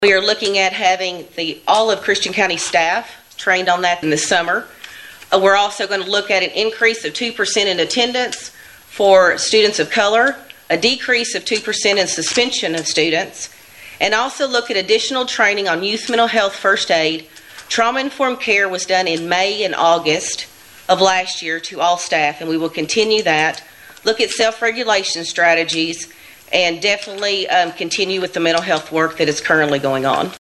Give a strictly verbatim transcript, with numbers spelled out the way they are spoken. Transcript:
We are looking at having the all of Christian County staff trained on that in the summer. Uh, we're also going to look at an increase of two percent in attendance for students of color, a decrease of two percent in suspension of students, and also look at additional training on youth mental health first aid. Trauma-informed care was done in May and August of last year to all staff, and we will continue that. Look at self-regulation strategies, and definitely um, continue with the mental health work that is currently going on.